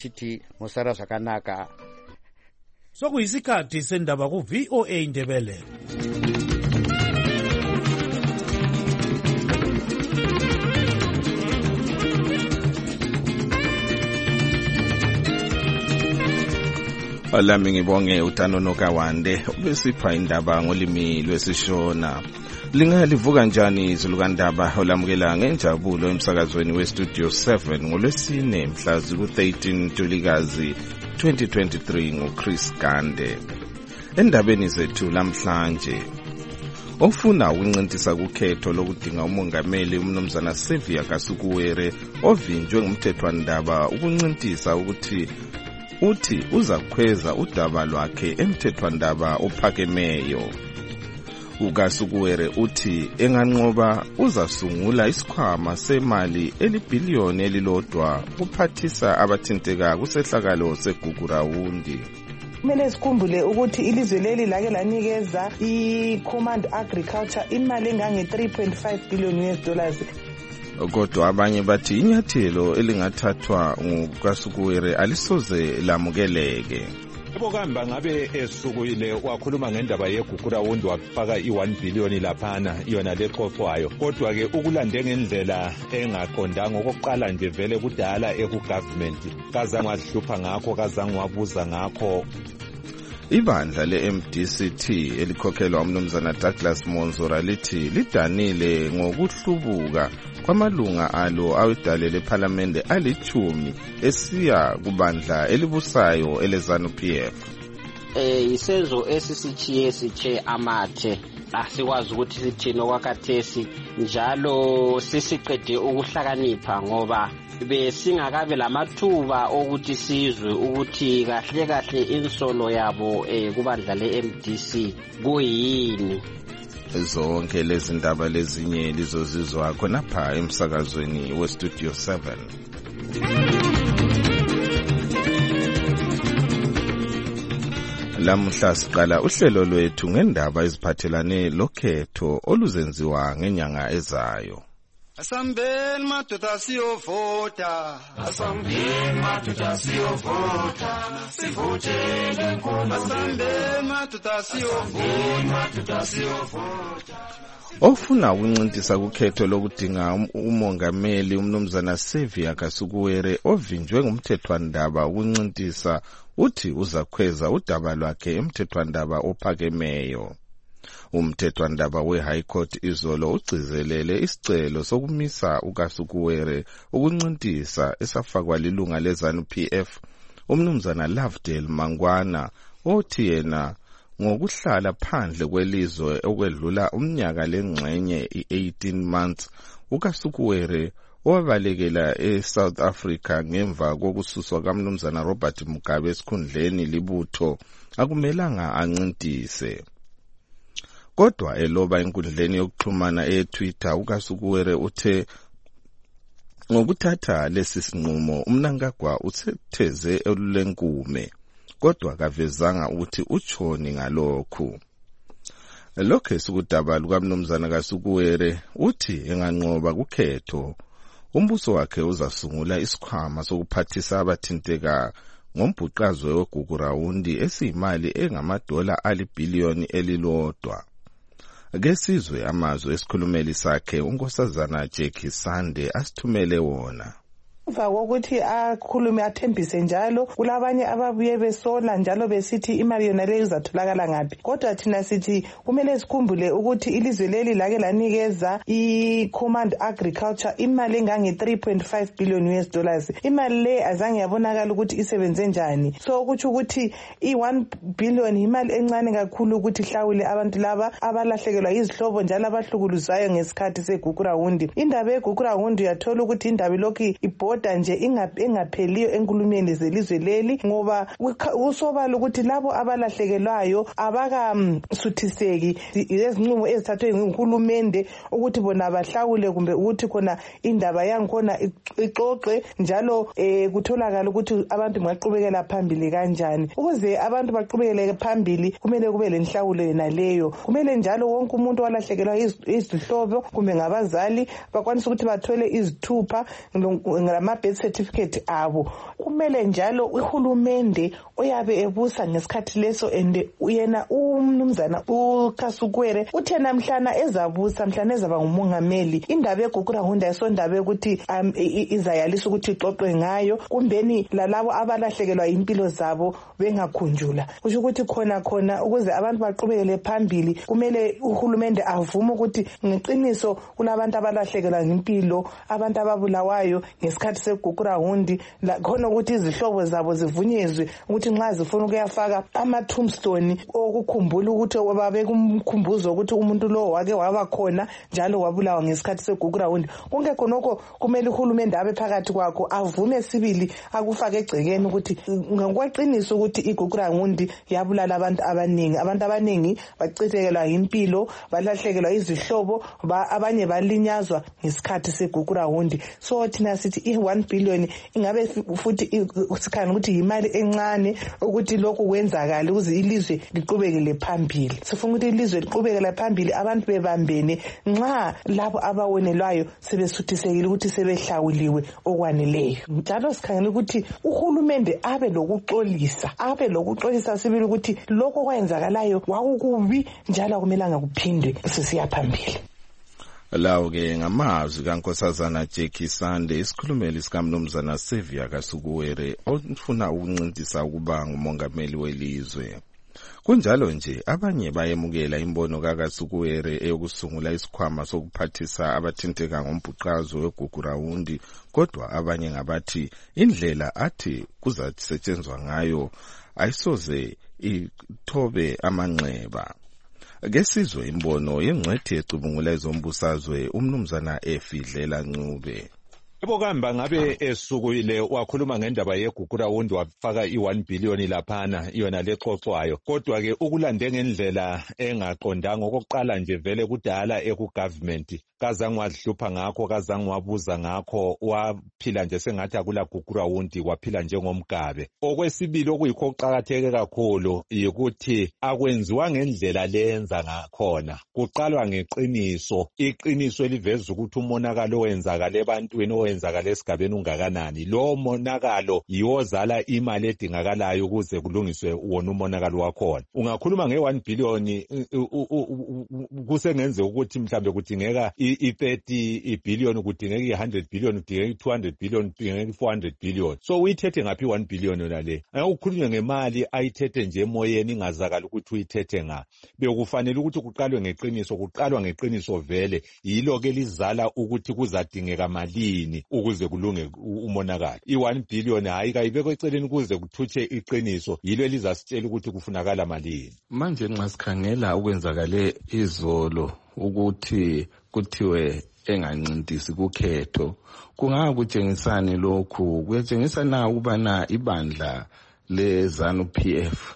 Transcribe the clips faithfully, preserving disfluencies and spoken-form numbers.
Chithi musara zvakanaka. Sokuyisikhathi sendaba ku V O A Ndebele. Alami ngibonge uTanono Kawande obesipha indaba ngolimi lwesishona. Lingalivuka njani izulukandaba olamukela ngenjabulo emsakazweni weStudio seven ngolwesine mhla ziku thirteen Ntulikazi twenty twenty-three nguChris Gande. Endabeni zethu lamhlanje, ofuna ukuncintisa kukhetho lokudinga umongameli umnumzana Xavier Kasukuwere ovinjwe ngumthethwandaba ukuncintisa ukuthi uthi uzakhweza udaba lwakhe emthethwandaba ophakemeyo. uKasukuwere uthi enganqoba uzasungula isikhwama semali elibhiliyoni elilodwa kuphathisa abathinteka kusehlakalo segugurawundi. Kumele sikhumbule ukuthi ilizwe leli lake lanikeza i-Command Agriculture imali engange three point five billion U S dollars. Kodwa abanye bathi inyathelo elingathathwa nguKasukuwere alisoze lamukeleke. Bokamba ngabe esukuyile wakhuluma ngendaba yegugurawundi wafaka i one billion laphana yona leqoqwayo, kodwa ke ukulande ngendlela engaqondanga okokuqala nje vele kudala eku-government kazange wahlupha ngakho kazange wabuza ngakho. Ibandla le-M D C T elikhokhelwa umnumzana Douglas Monzora lithi lidanile ngokuhlubuka kwamalunga alo awedale lePhalamende alithumi esiya kubandla elibusayo eleZANU P F. Eh isenzo esisichiye siche amathe asikwazi ukuthi sithini okwakathesi njalo sisiqede ukuhlakanipha ngoba besingakabe lamathuba ukuthi sizwe ukuthi kahle kahle insolo yabo eh kubandla le-M D C kuyini. Zonke lezi ndaba lezinye lizozizwa khonapha emsakazweni weStudio seven. Lamuhla siqala uhlelo lwethu ngendaba eziphathelane lokhetho oluzenziwa ngenyanga ezayo. Asambeni madoda siyovota, asambeni madoda siyovota, sivotele nkulu. Asambeni madoda siyovota, madoda siyovota. Ofuna ukuncintisa kukhetho lokudinga umongameli umnumzana Xavier Kasukuwere ovinjwe ngumthethwandaba ukuncintisa uthi uzakhweza udaba lwakhe emthethwandaba ophakemeyo. Umthethwandaba we-High Court izolo ugcizelele isicelo sokumisa uKasukuwere ukuncintisa esafakwa lilunga leZANU P F umnumzana Lovedale Mangwana othi yena ngokuhlala phandle kwelizwe okwedlula umnyaka lengxenye i-eighteen months uKasukuwere owabalekela eSouth Africa ngemva kokususwa kamnumzana Robert Mugabe esikhundleni libutho akumelanga ancintise. Kodwa eloba enkundleni yokuxhumana eTwitter uKasukuwere uthe ngokuthatha lesi sinqumo uMnangagwa utheze elulenkume kodwa kavezanga ukuthi utshoni ngalokhu. Lokho esikudaba lukaMnumzana Kasukuwere uthi enganqoba kukhetho umbuso wakhe uzasungula isikhwama sokuphathisa abathinteka ngombhuqazwe wegugurawundi esiyimali engamadola alibhiliyoni elilodwa. Kesizwe amazwe esikhulumeli sakhe unkosazana Jackie Sande asithumele wona. Emva kokuthi akhulume athembise njalo kulabanye ababuye besola njalo besithi imali yona leyo izatholakala ngaphi. Kodwa thina sithi kumele sikhumbule ukuthi ilizwe leli lake lanikeza i-Command Agriculture imali engange three point five billion U S dollars. Imali le azange yabonakala ukuthi isebenze njani. So kuthi ukuthi i one billion imali encane kakhulu ukuthi hlawule abantu laba abalahlekelwa izihlobo njalo abahlukuluzwayo ngesikhathi segugurawundi. Indaba yegugurawundi uyathola ukuthi indaba lokhu ibhoda nje ingapheliyo enkulumeni zelizwe leli ngoba usobala ukuthi labo abalahlekelwayo abakamsuthiseki lezinqumo ezithathwe nguhulumende ukuthi bona bahlawule kumbe ukuthi khona indaba yankhona ixoxe njalo eh kutholakala ukuthi abantu baqhubekela phambili kanjani. Ukuze abantu baqhubekele phambili kumele kube lenhlawulo yena leyo. Kumele njalo wonke umuntu walahlekelwa izihlobo kumbe ngabazali bakwanisa ukuthi bathole izithupha ngama lama-birth certificate abo. Kumele njalo uhulumende oyabe ebusa ngesikhathi leso and uyena umnumzana uKasukwere uthe namhlana ezabusa mhlana ezaba ngumongameli indaba eGukurahunda esondaba ukuthi um, izayalisa ukuthi ixoxwe ngayo kumbeni lalabo abalahlekelwa impilo zabo bengakhunjula. Kusho ukuthi khona khona ukuze abantu baqhubekele phambili kumele uhulumende avume ukuthi ngeqiniso kulabantu abalahlekelwa impilo, abantu ababulawayo ngesikhathi seGukurahundi, khona ukuthi izihlobo zabo zivunyezwe ukuthi nxa zifuna ukuyafaka ama tombstone okukhumbula ukuthi babe kumkhumbuzo ukuthi umuntu lo wake waba khona njalo wabulawa ngesikhathi seGukurahundi. Konke khonoko kumele uhulumende abe phakathi kwakho avume sibili akufake egcekeni ukuthi ngokweqiniso ukuthi iGukurahundi yabulala abantu abaningi, abantu abaningi bacithekelwa impilo, balahlekelwa izihlobo, abanye balinyazwa ngesikhathi seGukurahundi. So thina sithi i one billion ingabe futhi sikhana ukuthi imali encane ukuthi lokho kwenzakala ukuze ilizwe liqhubekele phambili. Sifuna ukuthi ilizwe liqhubekele phambili abantu bebambene nxa labo abawonelwayo sebesuthisekile ukuthi sebehlawuliwe okwaneleyo. Njalo sikhangela ukuthi uhulumende abe lokuxolisa abe lokuxolisa sibili ukuthi lokho kwenzakalayo kwakukubi njalo akumelanga kuphindwe sisiya phambili. Lawo ke ngamazwi kaNkosazana Jackie Sande, isikhulumeli sikaMnumzana Sevia Kasukuwere ofuna ukuncintisa ukuba ngumongameli welizwe. Kunjalo nje abanye bayemukela imbono kaKasukuwere eyokusungula isikhwama sokuphathisa abathinteka ngombhuqazo weGukurahundi, kodwa abanye ngabathi indlela athi kuzasetshenzwa ngayo ayisoze ithobe amanxeba. Ngesizwe imbono yengcwethi ecubungula ezombusazwe uMnumzana Efidlela Ncube. Ebo kamba ngabe esukile wakhuluma ngendaba yeGukurahundi wafaka i one billion laphana yona lexoxwayo, kodwa ke ukulande ngendlela engaqondanga okokuqala nje vele kudala eku-government kazange wazihlupha ngakho, kazange wabuza ngakho, waphila nje sengathi akula Gukurahundi, waphila njengomgabe. Okwesibili okuyikho okuqakatheke kakhulu yikuthi akwenziwa ngendlela lenza ngakhona, kuqalwa ngeqiniso, iqiniso eliveza ukuthi umonakalo owenzakala ebantwini owenzakala esigabeni ungakanani. Lo monakalo yiwozala imali edingakalayo ukuze kulungiswe wona umonakalo wakhona. Ungakhuluma nge one billion kusengenze ukuthi mhlambe kudingeka i thirty billion, kudingeka i one hundred billion, kudingeka i two hundred billion, kudingeka i four hundred billion. So uyithethe ngaphi one billion yona le? Akukhulunywe ngemali ayithethe nje emoyeni ingazakala ukuthi uyithethe nga. Bekufanele ukuthi kuqalwe ngeqiniso, kuqalwa ngeqiniso vele. Yilo ke lizala ukuthi kuzadingeka malini ukuze kulunge umonakalo. I one billion hayi kayibekwe eceleni ukuze kuthutshe iqiniso, yilo elizasitshela ukuthi kufunakala malini. Manje nxa sikhangela okwenzakale izolo ukuthi kuthiwe engancintisi kukhetho, kungaka kutshengisani lokhu? Kuyatshengisa na ukubana ibandla leZANU P F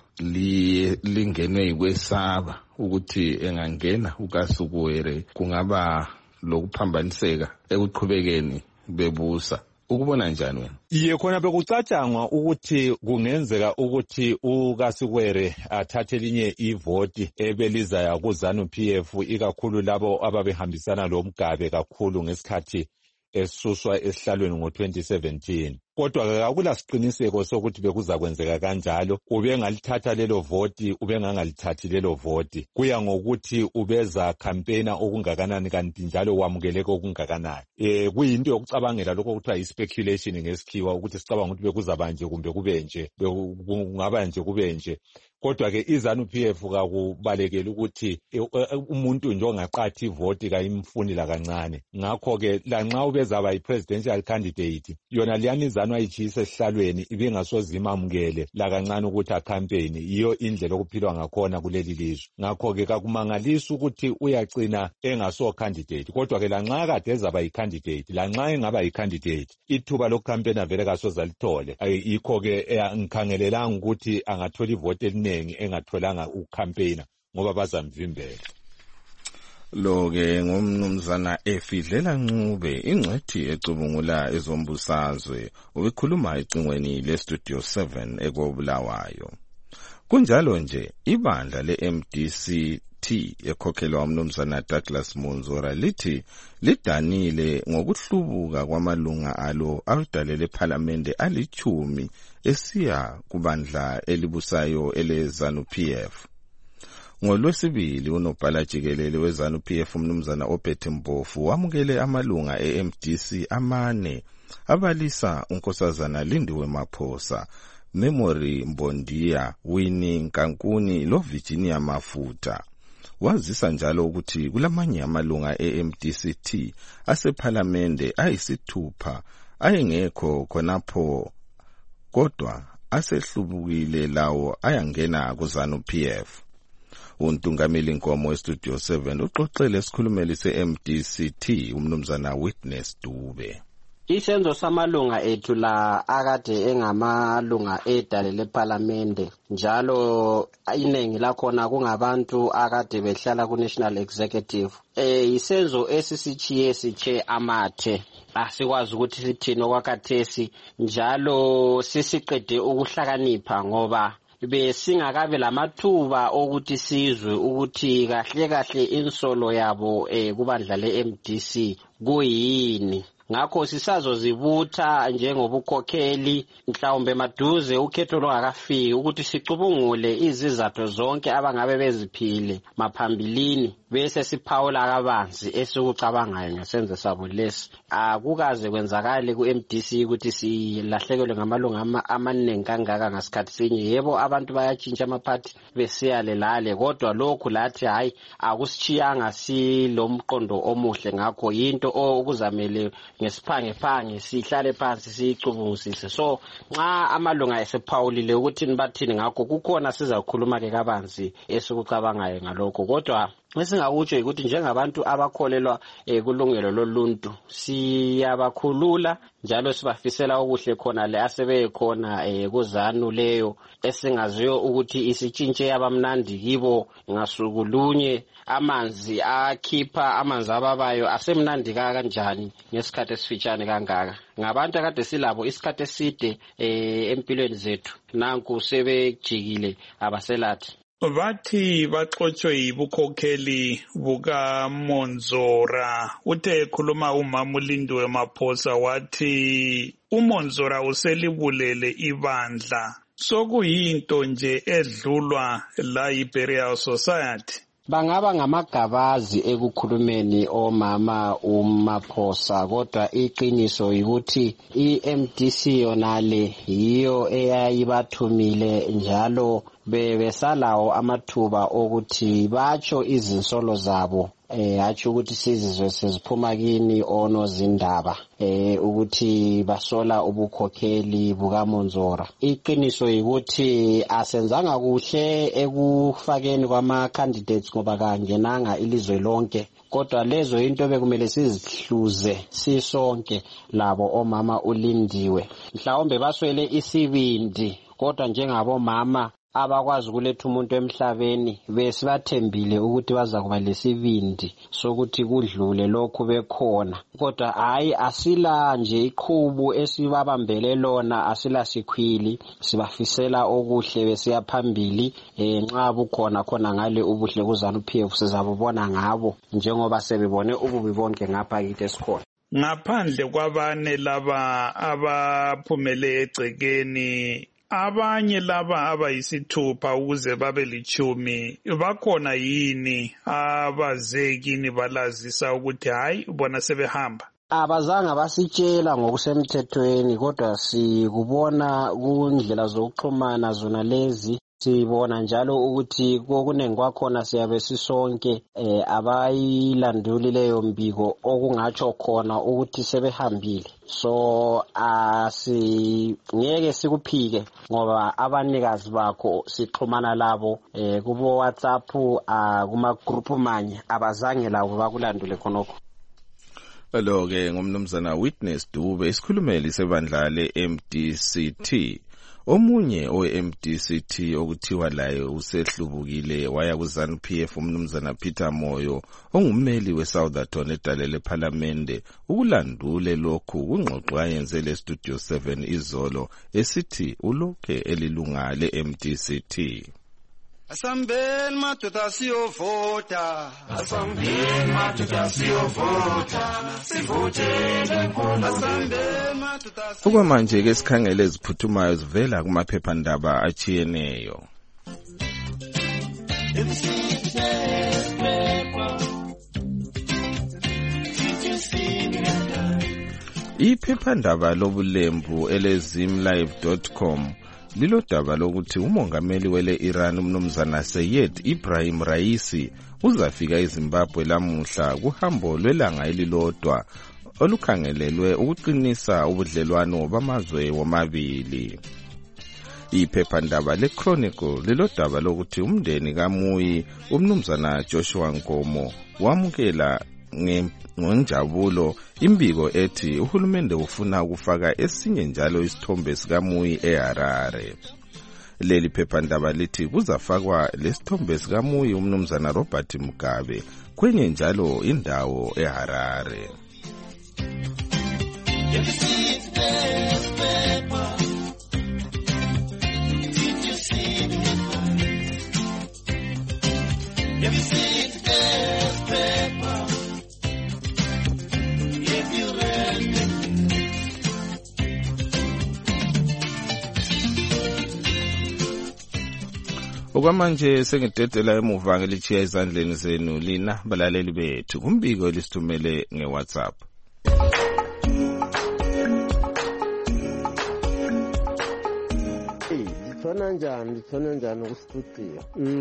lingenwe yikwesaba ukuthi engangena uKasukuwere kungaba lokuphambaniseka ekuqhubekeni bebusa? Ukubona njani wena? Iye, khona bekucatshangwa ukuthi kungenzeka ukuthi uKasukuwere athathe linye ivoti ebeliza kuZANU P F, ikakhulu labo ababehambisana lomgabe kakhulu ngesikhathi esuswa esihlalweni ngo twenty seventeen. Kodwa akula siqiniseko sokuthi bekuzakwenzeka kanjalo. Ubengalithatha lelo voti, ubengangalithathi lelo voti. Kuya ngokuthi ubeza campaigner okungakanani kanti njalo wamukeleke okungakanani. Eh kuyinto yokucabangela lokho kuthiwa i-speculation ngesikhiwa, ukuthi sicabanga ukuthi bekuzaba nje kumbe kube nje, kungaba nje kube nje. Kodwa ke iZANU P F kakubalekela ukuthi umuntu nje ongaqathi ivoti kayimfunila kancane. Ngakho ke lanxa ubezaba yi-presidential candidate, yona liyani iZANU ayitshisa esihlalweni ibengasoze imamukele la kancane ukuthi acampaign. Iyo indlela okuphilwa ngakhona kuleli lizwe. Ngakho ke kakumangalisa ukuthi uyagcina engaso candidate. Kodwa ke lanxa kade ezaba yi-candidate, lanxa engaba yi-candidate, ithuba lokucampaigna vele kasoze alithole. Yikho ke ngikhangelelanga ukuthi angathola ivoti eliningi engatholanga ucampaigner ngoba bazamvimbela. Lo ke ngumnumzana Efidlela Ncube, ingcwethi ecubungula ezombusazwe, ubekhuluma ecingweni leStudio seven ekobulawayo. Kunjalo nje ibandla le-M D C T ekhokhelwa umnumzana Douglas Monzora lithi lidanile ngokuhlubuka kwamalunga alo awudalele parliament alichumi esiya kubandla elibusayo ele ZANU-P F. NgoLwesibili unobhala jikelele we ZANU-P F umnumzana Obed Mpofu wamukele amalunga e-M D C amane abalisa unkosazana Lindiwe Maphosa, Memory Mbondiya, Winnie Nkankuni lo Virginia Mafuta. Wazisa njalo ukuthi kulamanye amalunga e-M D C T asephalamende ayisithupha ayengekho khonapho kodwa asehlubukile lawo ayangena ku ZANU-P F. Untungameli Nkomo eStudio seven uxoxele isikhulumeli se-M D C T umnumzana Witness Dube. Isenzo samalunga ethu la akade engamalunga edale leParliament njalo iningi lakhona kungabantu akade behlala ku National Executive. Eh isenzo esisichiye siche amathe asikwazi ukuthi sithini okwakathesi njalo sisiqede ukuhlakanipha ngoba besingakabe lamathuba ukuthi sizwe ukuthi kahle kahle insolo yabo eh kubandla le-M D C kuyini. Ngakho sisazozibutha njengobukhokheli mhlawumbe maduze ukhetho longakafiki ukuthi sicubungule izizathu zonke abangabe beziphile maphambilini bese siphawula kabanzi esikucabangayo ngesenzo sabo lesi. Akukaze kwenzakale ku-M D C ukuthi silahlekelwe ngamalunga amaningi kangaka ngasikhathi sinye. Yebo abantu bayatshintsha amaphathi besiyale lale kodwa lokhu lathi hayi akusichiyanga silomqondo omuhle. Ngakho yinto okuzamele ngesiphange phange sihlale phansi sicubungisise. So nxa amalunga esephawulile ukuthi nibathini ngakho kukhona sizakhuluma ke kabanzi esikucabangayo ngalokho. Kodwa esingakutsho ukuthi njengabantu abakholelwa kulungelo loluntu siyabakhulula njalo sibafisela okuhle khona le asebe khona kuzanu leyo esingaziyo ukuthi isitshintshe abamnandi kibo ngasukulunye. Amanzi akhipha amanzi ababayo asemnandi kanjani ngesikhathi esifitshane kangaka. Ngabantu akade silabo isikhathi eside empilweni zethu nanku sebejikile abaselathi. Bathi baxotshiwe yibukhokheli buka Monzora. Uthe ekhuluma umama uLindiwe Maphosa wathi uMonzora uselibulele ibandla. Sokuyinto nje edlulwa la yiBurial Society. Bangaba ngamagabazi ekukhulumeni omama uMaphosa kodwa iqiniso ukuthi i-M D C yonale yiyo eyayibathumile njalo bebesalawo amathuba okuthi batsho izinsolo zabo. Eh athi ukuthi sizizwe siziphuma kini onozindaba eh ukuthi basola ubukhokheli buka Monzora. Iqiniso ukuthi asenzanga kuhle ekufakeni kwama candidates ngoba kangenanga ilizwe lonke kodwa lezo into bekumele sizihluze sisonke labo omama uLindiwe. Mhlawumbe baswele isibindi kodwa njengabo mama abakwazi ukuletha umuntu emhlabeni besibathembile ukuthi baza kuba lesibindi sokuthi kudlule lokhu bekhona. Kodwa hayi asila nje iqhubu esibabambele lona asila sikhwili sibafisela okuhle besiya phambili. Eh nxa bukhona khona ngale ubuhle kuZANU-P F sizabubona ngabo njengoba sebebone ububi bonke ngapha kithi esikhona. Ngaphandle kwabane laba abaphumele egcekeni abanye laba abayisithupha ukuze babe lichumi bakhona yini abazekini balazisa ukuthi hayi ubona sebehamba? Abazanga basitshela ngokusemthethweni kodwa sikubona kundlela zokuxhumana zona lezi. Sibona njalo ukuthi kokunengi kwakhona siyabe sisonke eh abayilanduli leyo mbiko okungatsho khona ukuthi sebehambile. So asingeke sikuphike ngoba abanikazi bakho sixhumana labo eh kubo WhatsApp kuma group manye abazange labo bakulandule khonokho. Lo ke ngumnumzana Witness Dube isikhulumeli sebandla le-M D C T. Omunye owe-M D C T okuthiwa laye usehlubukile waya kuZANU-P F umnumzana Peter Moyo ongummeli weSouthampton edale leParliament ukulandule lokhu kungxoxo ayenze leStudio seven izolo esithi ulokhe elilunga le-M D C T. Asambeni madoda siyovota. Asambeni madoda siyovota. Sivotele nkundla. Asambeni madoda. Okwamanje ke sikhangele eziphuthumayo zivela kumaphephandaba achiyeneyo. Iphephandaba lobulembu elezimlive dot com lilodaba lokuthi umongameli wele Iran umnumzana Seyed Ibrahim Raisi uzafika eZimbabwe lamuhla kuhambo lwelanga elilodwa olukhangelelwe ukuqinisa ubudlelwano bamazwe womabili. Iphephandaba leChronicle lilodaba lokuthi umndeni kaMuyi umnumzana Joshua Nkomo wamukela ngenjabulo imbiko ethi uhulumende ufuna ukufaka esinye njalo isithombe sikaMuyi eHarare. Leli phephandaba lithi kuzafakwa lesithombe sikaMuyi umnumzana Robert Mugabe kwenye njalo indawo eHarare. Okwamanje sengidedela emuva ngelichiya izandleni zenu lina balaleli bethu kumbiko lisithumele ngeWhatsApp. Ngithona njani ngithona njani ku studio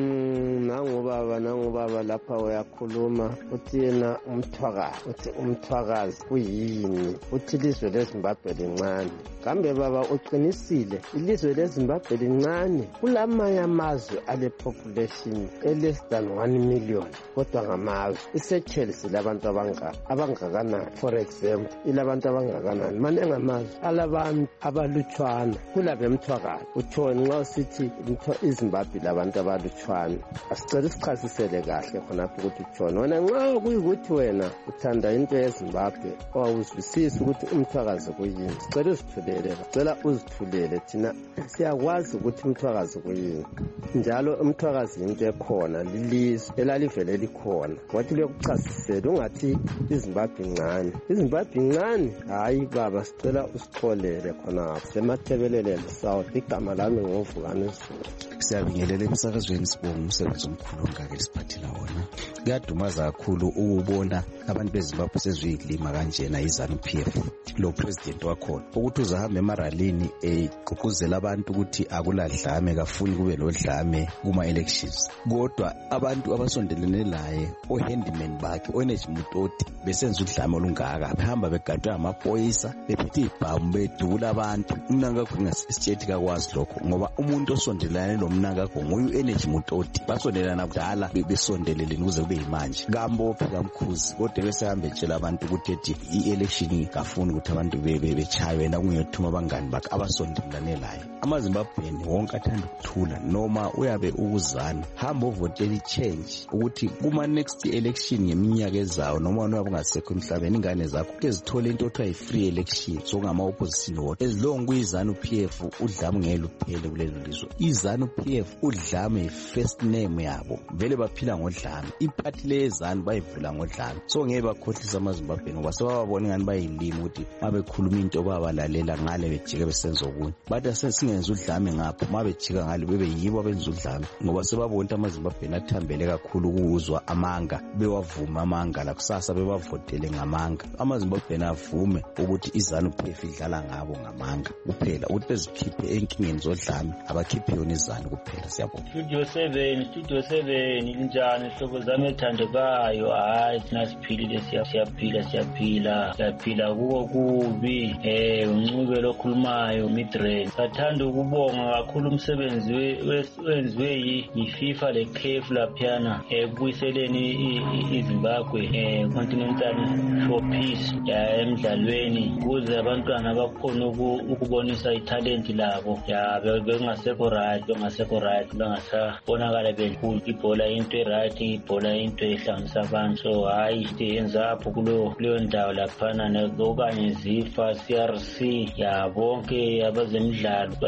mm nangu baba nangu baba lapha uyakhuluma uthi yena umthwakazi uthi umthwakazi kuyini uthi ilizwe leZimbabwe lincane kambe baba uqinisile ilizwe leZimbabwe lincane kulamanye amazwe ale population less than one million kodwa ngamazwe iSeychelles labantu abangaka abangakanani for example ilabantu abangakanani manje ngamazwe alabantu abalutshwana kulabe mthwakazi uthoni nxa sithi iZimbabwe labantu abalutshwana asicela isichasisele kahle khonapho ukuthi uthoni wena nxa kuyikuthi wena uthanda into yeZimbabwe awuzwisisi ukuthi umthwakazi kuyini sicela uzithulele sicela uzithulele thina siyakwazi ukuthi umthwakazi kuyini njalo umthwakazi into ekhona lilizwe elalivele likhona wathi lokuchasisela ungathi iZimbabwe incane iZimbabwe incane hayi baba sicela usixolele khonapho semathebeleleni south igama lami ngovukani Zulu. Siyabingelela emsakazweni sibonga umsebenzi omkhulu ongaka lisiphathela wona kuyadumaza kakhulu ukubona abantu beZimbabwe sezuyilima kanjena iZANU-P F lo president wakhona ukuthi uzahamba emaralini egqugquzela abantu ukuthi akuladlame kafuni kube lodlame kuma elections kodwa abantu abasondelene laye o handyman bakhe oNeji Mutoti besenza udlame olungaka behamba begadwe amaphoyisa bephethe ibhamu bedula abantu umnanga kungasitshethi kakwazi lokho ngoba umuntu osondelane lo mnanga nguyu Eneji Mutoti basondelana kudala besondelele ukuze kube yimanje kambophe kamkhuzi kodwa besehamba etshela abantu ukuthi ethi i-election kafuni ukuthi abantu bechaye wena kungethume abangani bakhe abasondelane laye amaZimbabweni wonke athanda ukuthula noma uyabe ukuzana hamba ovotela change ukuthi kuma next election ngeminyaka ezayo noma wena ungasekho emhlabeni ingane zakho kezithola into othiwa i-free election so ngama opposition vote ezilongo kuyiZANU-P F udlame ngelo phele kulelo lizwe iZANU-P F udlame first name yabo vele baphila ngodlame iparty lezanu bayivula ngodlame so ngeke bakhohlisa amaZimbabweni ngoba sebababona ngani bayilima ukuthi mabekhuluma into babalalela ngale bejike besenza okunye bathi sesingenza udlame ngapho mabejika ngale bebe yibo abenza udlame ngoba sebabona amaZimbabweni athambele kakhulu ukuzwa amanga bewavuma amanga la kusasa bebavotele ngamanga amaZimbabweni avume ukuthi iZANU-P F idlala ngabo ngamanga kuphela ukuthi bezikhiphe enkingeni zodlame abakhiphe yona iZANU kuphela siyabonga. Studio seven Studio seven injani hlobo zami ethandekayo hayi thina siphilile siyaphila siyaphila siyaphila kuko kubi eh uncube lokhulumayo Midrain sathanda ukubonga kakhulu umsebenzi wenziwe yiFIFA leC A F laphana ekubuyiseleni iZimbabwe eh continental for peace ya emidlalweni ukuze abantwana bakhona ukubonisa italent labo ya bengasekho right bengasekho right bangasabonakala benkulu ibhola into right ibhola into ehlanganisa abantu so hayi siyenza apho kulo leyo ndawo laphana okanye zifa C R C ya bonke abazemidlalo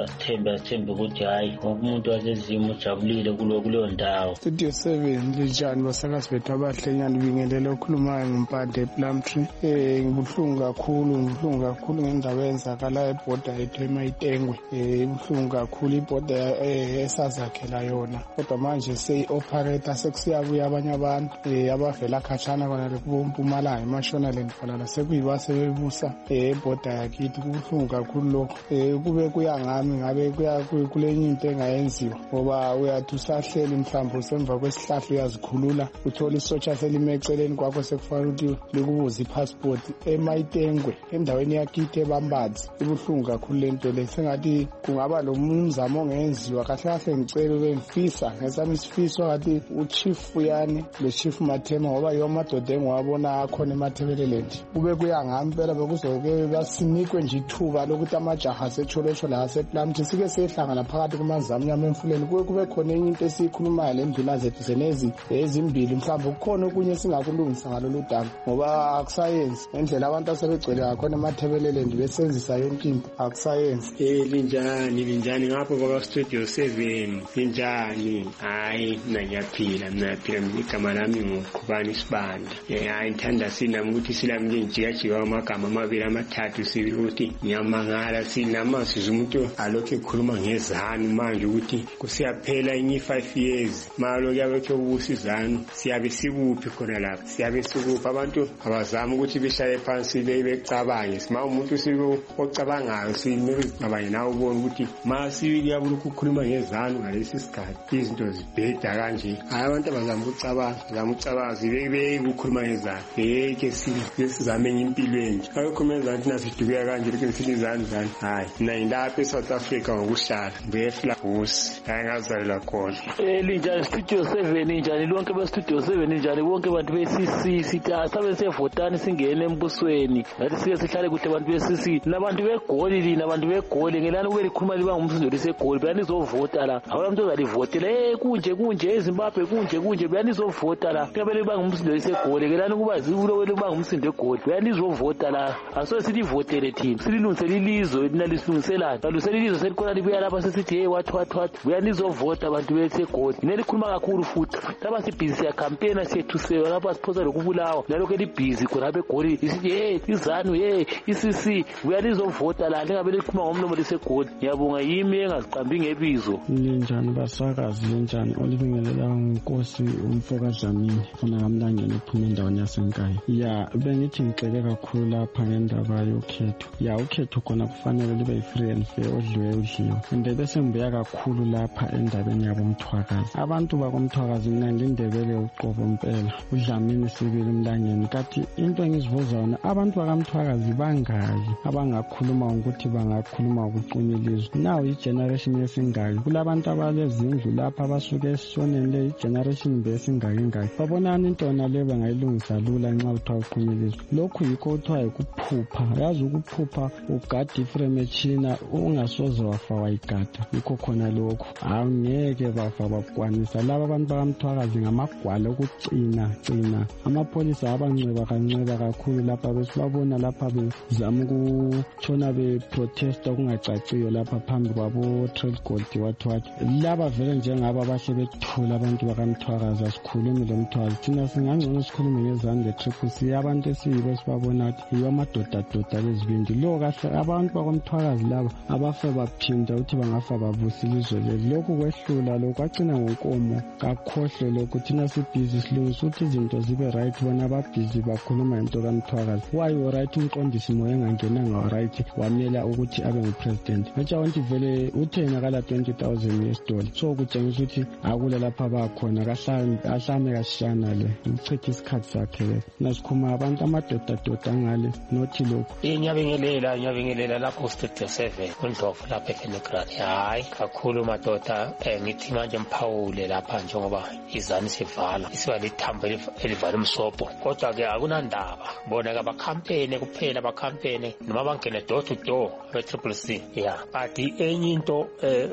asithembe asithembe ukuthi hayi wonke umuntu wasezimo ujabulile kulo kuleyo ndawo. Studio seven linjani basakazi bethu abahlenyana bingelela okhulumayo ngompande ePlumtree. Eh ngibuhlungu kakhulu ngibuhlungu kakhulu ngendaba eyenzakala ebhoda yethu eMayitengwe. Eh ibuhlungu kakhulu ibhoda esazakhela yona kodwa manje seyi-operator sekusiyabuya abanye abantu eh abavela khatshana kona lekumpumalanga eMashonaland falala sekuyiba sebebusa ebhoda yakithi. Kubuhlungu kakhulu lokho. Eh kube kuyangami ngabe kuya kulenye into engayenziwa ngoba uyathi usahleli mhlawumbe usemva kwesihlahla uyazikhulula uthola isotsha selime eceleni kwakho sekufanele ukuthi likubuza ipassport eMayitengwe endaweni yakithi eBambazi. Ibuhlungu kakhulu lento le sengathi kungaba lo mzamo ongenziwa kahle kahle. Ngicela ube ngifisa ngesami isifiso ngathi uchief uyani le chief Mathema ngoba yiwo amadoda engiwabona akhona eMathebeleland kube kuyangami phela bekuzoke basinikwe nje ithuba lokuthi amajaha asetholosho la asePlumtree sike sehlangana phakathi kumazamnyama emfuleni kube kube khona enye into esiyikhulumayo lenduna zethu zenezi ezimbili mhlawumbe kukhona okunye singakulungisa ngalolu daba ngoba akusayenzi ngendlela abantu asebegcwele ngakhona eMathebeleland besenzisa yonke into akusayenzi. Eh linjani linjani ngapho baka Studio seven linjani? Hayi mina ngiyaphila mina ngiyaphila igama lami nguQhubani Sibanda. Eh hayi ngithanda sinami ukuthi silami njika jika amagama amabili amathathu sibili ukuthi ngiyamangala sinamasiza umuntu alokho ekhuluma ngezanu manje ukuthi kusiyaphela inye five years malo yabekho ubusizano siyabe sikuphi khona lapha siyabe sikuphi abantu abazama ukuthi beshaye phansi becabange sima umuntu siko ocabangayo simele abanye nawo ubona ukuthi masi yabuluku ukukhuluma ngezanu ngalesi sikhathi izinto zibheda kanje. Hayi abantu abazama ukucabanga bazama ukucabanga zibe ukukhuluma ngezanu ngeke sizame impilo enje akho menzani thina sidukuya kanje lokho silizani zani. Hayi mina ngilapha eSouth Africa ngokuhlala ngeflabus ngazalelwa khona. Eh linjani Studio seven njani lonke be Studio seven njani bonke abantu be C C sitha sabe sevotani singene embusweni ngathi sike sihlale kuhle abantu be C C nabantu begoli lina abantu begoli ngelana kube likhuluma liba ngumsindo lisegoli bayani zovota la abantu bazalivotela eh kunje kunje eZimbabwe kunje kunje bayani zovota la kebele liba ngumsindo lisegoli ngelana kuba zibulo wele liba ngumsindo egoli bayani zovota la aso silivotele thina sililungisela ilizwe linalisilungiselana balusela ilizwe selikhona libuya lapha sesithi hey what what what bayani zovota abantu besegoli nelikhuluma kakhulu futhi lapha sibhizi ya campaign siyethusewa lapha siphosa lokubulawa nalokho elibhizi khona begoli isithi hey izanu hey isisi bayani zovota la ngabe likhuluma ngomlomo lisegoli. Ngiyabonga yimi engaziqambi ngebizo. Linjani basakazi linjani olibingelela nginkosi umfokazi Dlamini khona kamlangeni ephuma endaweni yasenkaya. Ya bengithi ngixele kakhulu lapha ngendaba yokhetho. Ya ukhetho khona kufanele libe free and fair odliwe udliwe. Ende bese ngibuya kakhulu lapha endabeni yabo Mthwakazi. Abantu bakoMthwakazi mina ngindebele uqobo impela. uDlamini sibili emlangeni kathi into engizivuza yona abantu bakamthwakazi bangayi abangakhuluma ukuthi bangakhuluma ukuqinilizwa. Now igeneration yesingayi kulabantu abalezindlu lapha abasuke esishoneni le generation besingaki ngaki babonana into na le bangayilungisa lula nxa uthiwa uqinilizwa. Lokhu yikho uthiwa ukuphupha yazi ukuphupha ugada iframe echina ungasoze wafa wayigada yikho khona lokhu awungeke bafa bakwanisa laba abantu bakamthwakazi ngamagwala okucina cina amapolisa abanceba kanceba kakhulu lapha besibabona lapha bezama ukutshona be protesta kungacaciyo lapha phambi kwabo trade gold wathi wathi laba vele njengaba bahle bethula abantu bakamthwakazi asikhulume lo Mthwakazi thina singangcono sikhulume ngezandla triple C abantu esiyibo esibabona ukuthi yiyo amadoda doda lezibindi lo kahle abantu bakamthwakazi laba abafe baphinda ukuthi bangafa babusa ilizwe leli lokhu kwehlula lokhu kwagcina ngonkomo kakhohle lokhu thina sibhizi silungisa ukuthi izinto zibe right bona babhizi bakhuluma into kaMthwakazi why you right umqondisi moya engangenanga right wamela ukuthi abe ngupresident acha wanti vele uthena kala twenty thousand US dollar so kutshengisa ukuthi akula lapha bakhona kahlame ahlame kashana le uchitha isikhathi sakhe nasikhuma abantu amadoda doda ngale nothi lokho inyabingelela inyabingelela lapho Studio seven uNdlovu lapha eFenograd. Hayi kakhulu madoda ngithi manje mphawule lapha njengoba izani sivala isiba lithambo elivala umsobho kodwa ke akunandaba bona ka bakhampene kuphela bakhampene noma bangene door to door be triple C yeah but enye into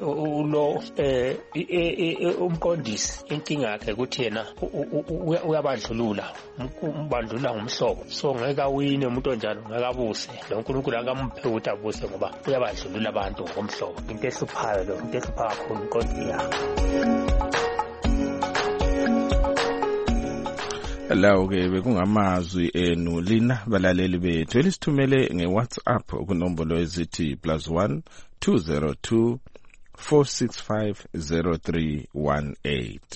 ulo umqondisi inkinga yakhe ukuthi yena uyabandlulula umbandlula ngomhlobo so ngeke awine umuntu onjalo ngeke abuse lo uNkulunkulu akamphe ukuthi abuse ngoba uyabandlulula abantu abantu ngomhlobo into ehluphayo lo into ehlupha kakhulu Nkosi ya lawo ke bekungamazwi enu lina balaleli bethu elisithumele ngeWhatsApp kunombolo ezithi plus one two zero two four six five zero three one eight.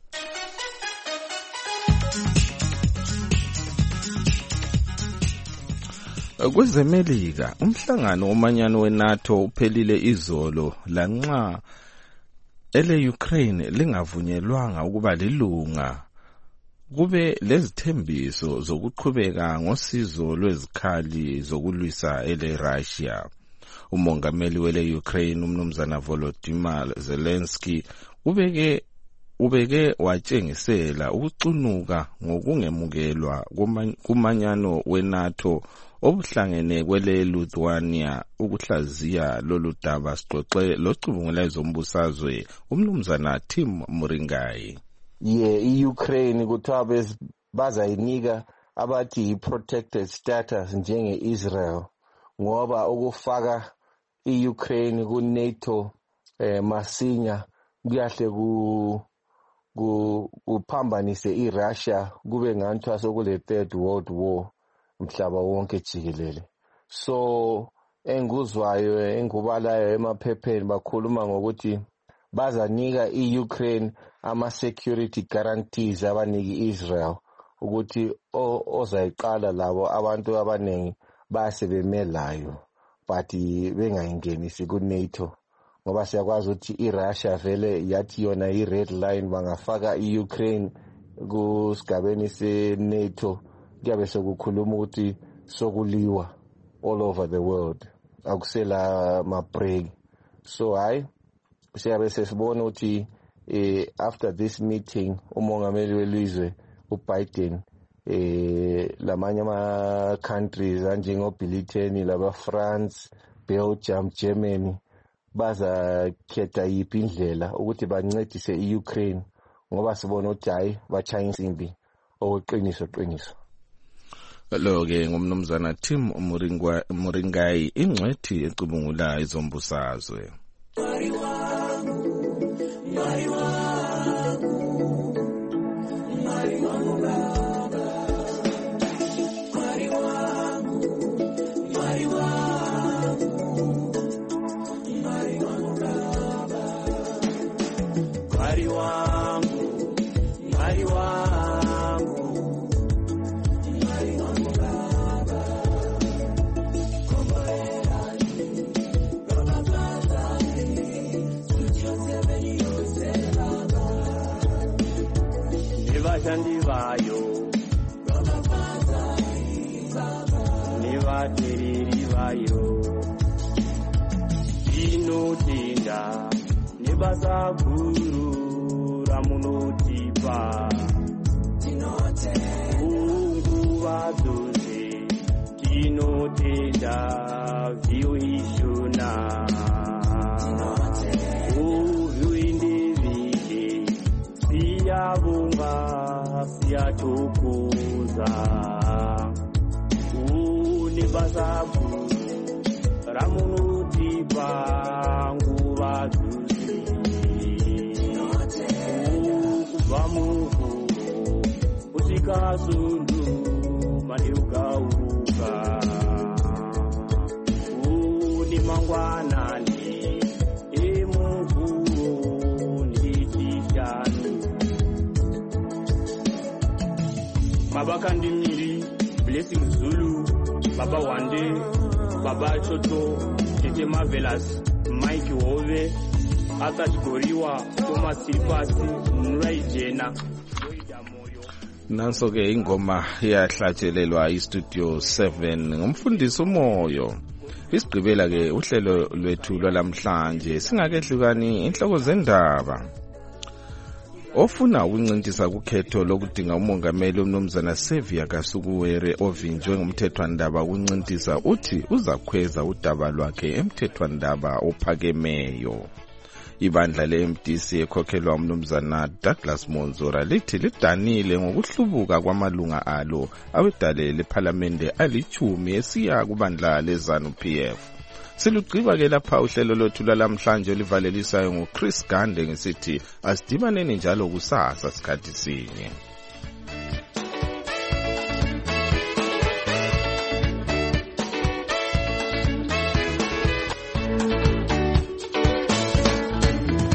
Kwezemelika umhlangano womanyano weNATO uphelile izolo lanxa ele Ukraine lingavunyelwanga ukuba lilunga kube lezithembiso zokuqhubeka ngosizo lwezikhali zokulwisa ele Russia. Umongameli wele Ukraine umnumzana Volodymyr Zelensky ubeke ubeke watshengisela ukucunuka ngokungemukelwa kumanyano weNATO obuhlangene kwele Lithuania ukuhlaziya lolu daba sixoxe locubungula ezombusazwe umnumzana Tim Muringai. Ye iUkraine kuthiwa bazayinika abathi i-protected status njenge Israel ngoba ukufaka iUkraine ku NATO eh, masinya kuyahle ku kuphambanise iRussia kube nganthiwa sokule third world war umhlaba wonke jikelele. So enguzwayo engubalayo emaphepheni bakhuluma ngokuthi bazanika iUkraine ama security guarantees abaniki Israel ukuthi ozayiqala labo abantu abanengi basebemelayo but bengayingenisi ku NATO ngoba siyakwazi ukuthi iRussia vele yathi yona i-red line bangafaka iUkraine kusigabeni se-NATO kuyabe sokukhuluma ukuthi sokuliwa all over the world akusela ma-break. So hayi siyabe sesibona ukuthi eh, after this meeting umongameli welizwe uBiden eh, lamanye ama-countries anjengo-Britain laba France, Belgium, Germany bazakhetha yiphi indlela ukuthi bancedise iUkraine ngoba sibona ukuthi hayi bachaya insimbi okuqiniso qiniso. Lo ke ngumnumzana Tim Muringai ingcwethi ecubungula izombusazwe. Sandivayo Nivateriri vayo Inotinda Nibasaguru Ramunotipa Unguva doze Kinotinda Viohishuna Uvuindivide Siyabunga Siyatukuza Unibasabu Ramunutipa Nguva duzi Ukuvamuhu Usika sundu Maniuka uka Unimangwanani Emugu Nijishani Baba Kandimiri, Blessing Zulu, Baba Wande, Baba Choto, Tete Marvelous, Mike Wove, Atash Goriwa, Thomas Sipasi, Nurai Jena. Nanso ke ingoma yahlatshelelwa iStudio seven ngumfundisi umoyo. Isigqibela ke uhlelo lwethu lwalamhlanje singakehlukani inhloko zendaba. Ofuna ukuncintisa kukhetho lokudinga umongameli umnumzana Xavier Kasukuwere ovinjwe ngumthethwandaba ukuncintisa uthi uzakhweza udaba lwakhe emthethwandaba ophakemeyo. Ibandla le-M D C ekhokhelwa umnumzana Douglas Monzora lithi lidanile ngokuhlubuka kwamalunga alo awedale lephalamende alichumi esiya kubandla leZANU P F. Silugqiba ke lapha uhlelo lothu lwalamhlanje olivalelisayo nguChris Gande ngesithi asidibaneni njalo kusasa sikhathi sinye.